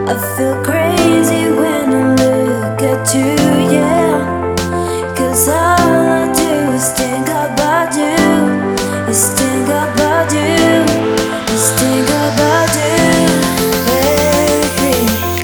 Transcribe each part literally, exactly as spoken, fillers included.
I feel crazy when I look at you, yeah. 'Cause all I do is think about you, is think about you, is think about you, baby.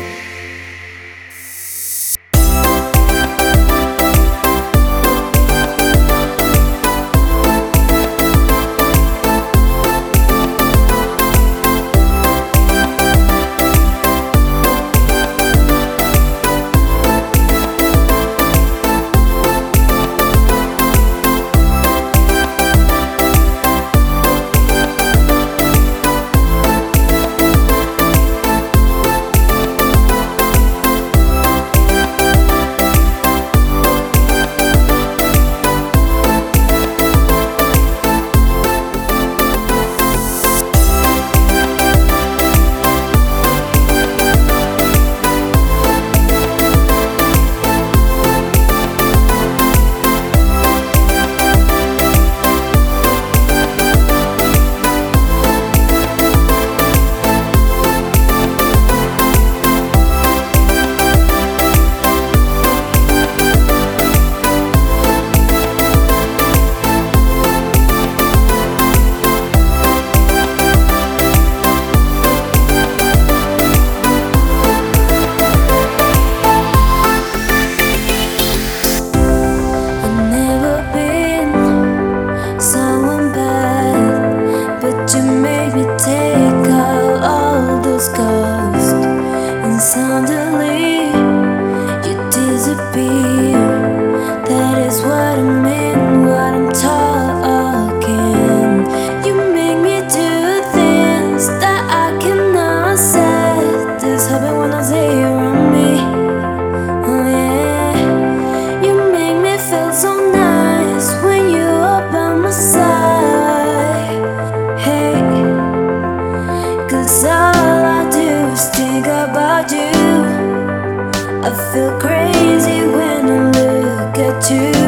Take out all those ghosts, and suddenly you disappear. That is what I mean, what I'm talking. You make me do things that I cannot say. This happens when I say you're on me. Oh yeah, you make me feel so nice when you are by my side. Hey, 'cause all I do is think about you. I feel crazy when I look at you.